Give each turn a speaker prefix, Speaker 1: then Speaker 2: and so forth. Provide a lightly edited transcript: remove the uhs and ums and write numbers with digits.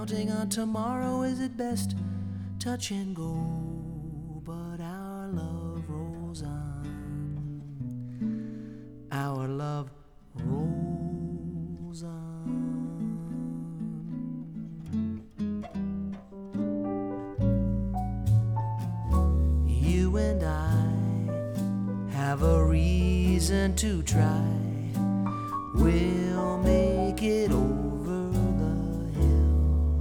Speaker 1: counting on tomorrow is at best touch and go, but our love rolls on. Our love rolls on. You and I have a reason to try. We'll make it over.